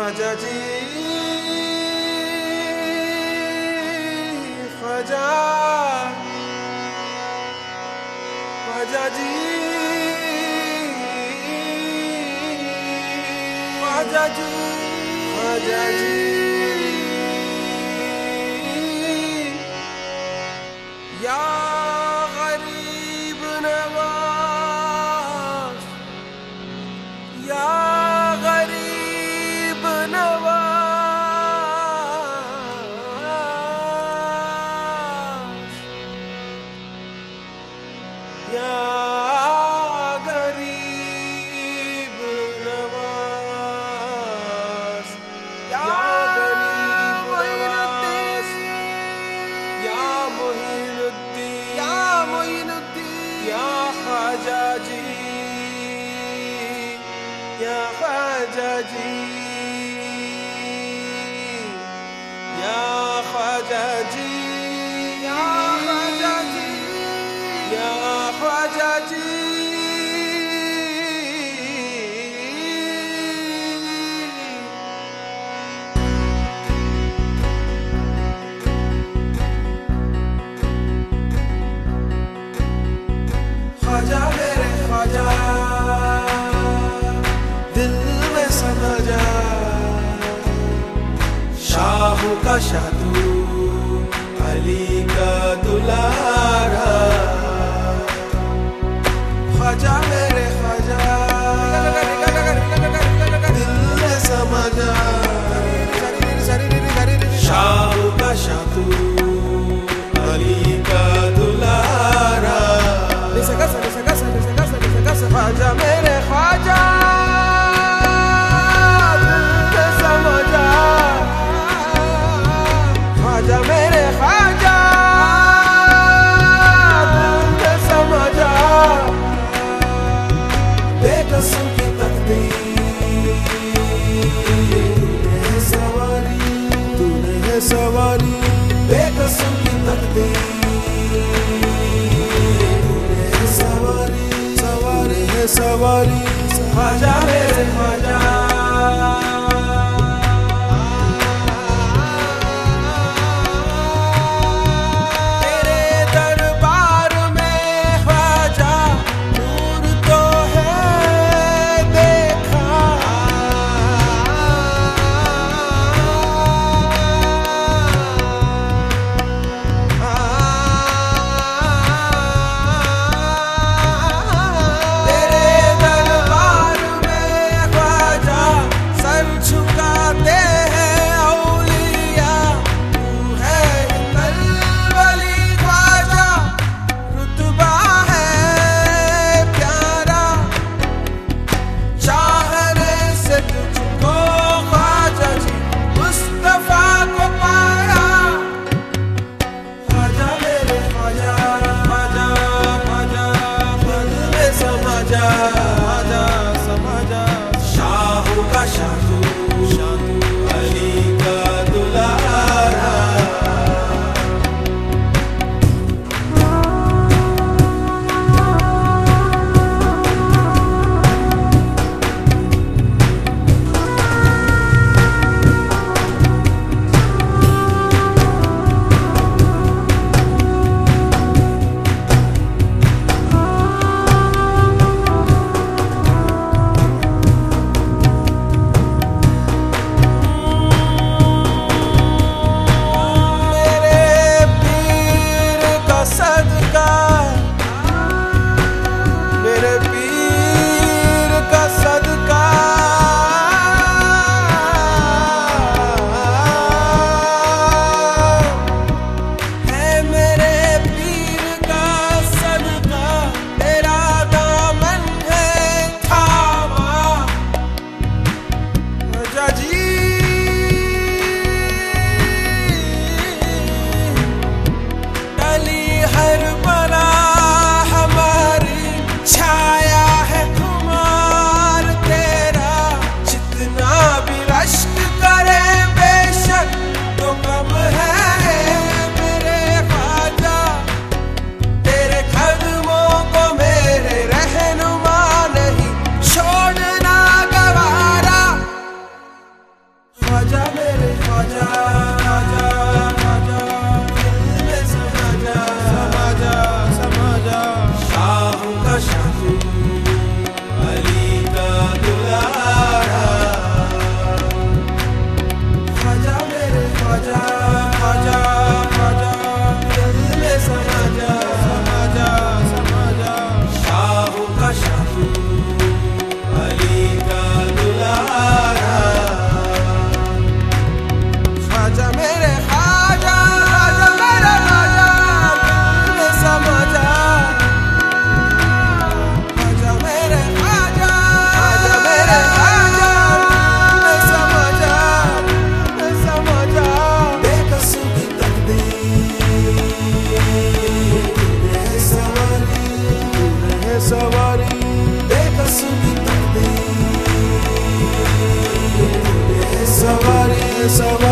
ख्वाजा जी ख्वाजा ख्वाजा जी ख्वाजा जी ख्वाजा जी या गरीब नवाज या गरीब नवाज या गरीब नवाज या गरीब नवाज या मोइनुद्दीन या मोइनुद्दीन या ख्वाजा जी या ख्वाजा जी या ख्वाजा जी या ख्वाजा जी या ख्वाजा जी ख्वाजा मेरे ख्वाजा दिल में समा जा शाह का शाह तू अली का दुलारा ख्वाजा मेरे ख्वाजा दिल में समा जा शाह का शाह तू अली का दुलारा ख्वाजा मेरे ख्वाजा ख्वाजा मेरे ख्वाजा तुमने समझा बेकसों की तकदीर सवारी तूने है सवारी बेकसों की तकदीर तूने है सवारी सवारी है सवारी ख्वाजा मेरे ख्वाजा शाह का शाह अली का दुलारा तू अली का दुलारा। ख्वाजा मेरे ख्वाजा, ख्वाजा मेरे ख्वाजा, दिल में समा जा। ख्वाजा मेरे ख्वाजा, ख्वाजा मेरे ख्वाजा, दिल में समा जा, दिल में समा जा। बेकसों की तकदीर तूने है सवारी, तूने है सवारी। बेकसों की तकदीर तूने है सवारी।